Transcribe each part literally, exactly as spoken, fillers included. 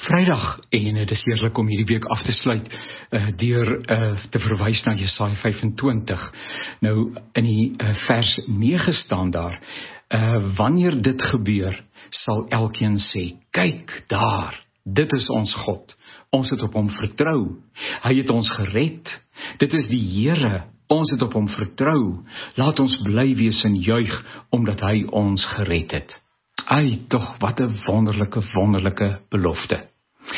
Vrydag, en dit is heerlik om hierdie week af te sluit, uh, deur uh, te verwys na Jesaja vyf-en-twintig. Nou, in die uh, vers nege staan daar, uh, wanneer dit gebeur, sal elkeen sê, kyk daar, dit is ons God, ons het op hom vertrou, hy het ons gered, dit is die Here, ons het op hom vertrou, laat ons bly wees en juig, omdat hy ons gered het. Ai, tog, wat 'n wonderlike, wonderlike belofte.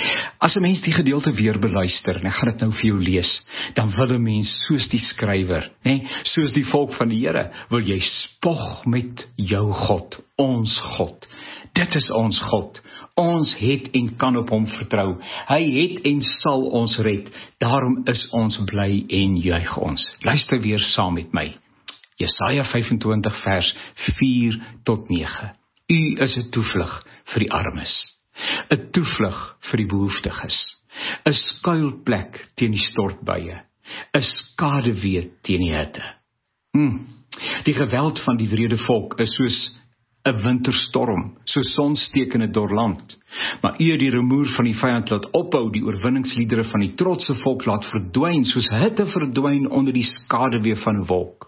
As 'n mens die gedeelte weer beluister, en ek gaan dit nou vir jou lees, dan wil 'n mens soos die skrywer, nee, soos die volk van die Here, wil jy spog met jou God, ons God. Dit is ons God. Ons het en kan op hom vertrou. Hy het en sal ons red. Daarom is ons bly en juig ons. Luister weer saam met my. Jesaja vyf-en-twintig vers vier tot nege. U is 'n toevlug vir die armes, 'n toevlug vir die behoeftiges, 'n skuilplek teen die stortbuie, 'n skaduwee teen die hitte. Hmm. Die geweld van die wrede volk is soos 'n winterstorm, soos sonsteek in 'n dor land. Maar u het die rumoer van die vyand laat ophou, die oorwinningsliedere van die trotse volk laat verdwyn, soos hitte verdwyn onder die skaduwee van 'n wolk.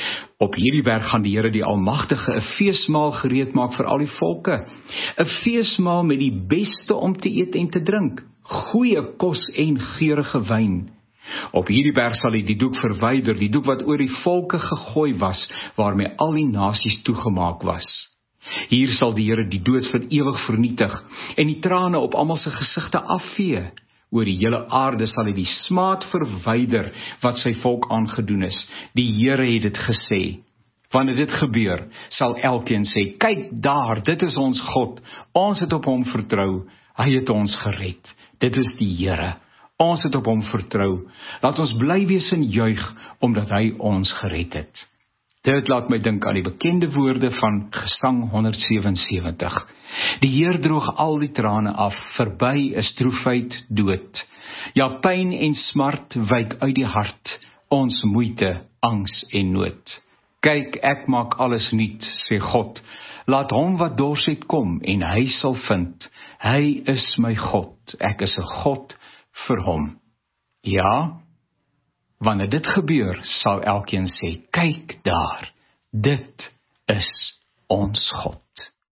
Op hierdie berg gaan die Here die Almagtige 'n feesmaal gereed maak vir al die volke. 'n Feesmaal met die beste om te eet en te drink, goeie kos en geurende wyn. Op hierdie berg sal hy die doek verwyder, die doek wat oor die volke gegooi was, waarmee al die nasies toegemaak was. Hier sal die Here die dood vir ewig vernietig, en die trane op almal se gesigte afvee. Oor die hele aarde sal hy die smaad verwyder wat sy volk aangedoen is. Die Here het dit gesê. Wanneer dit gebeur, sal elkeen sê, kyk daar, dit is ons God. Ons het op hom vertrou. Hy het ons gered. Dit is die Here. Ons het op hom vertrou. Laat ons bly wees en juig, omdat hy ons gered het. Dit laat my dink aan die bekende woorde van Gesang honderd sewensewentig. Die Heer droog al die trane af, verby is droefheid dood. Ja, pyn en smart wyk uit die hart, ons moeite, angs en nood. Kyk, ek maak alles nuut, sê God. Laat hom wat dors het kom, en hy sal vind. Hy is my God, ek is 'n God vir hom. Ja, wanneer dit gebeur, sal elkeen sê, kyk daar, dit is ons God.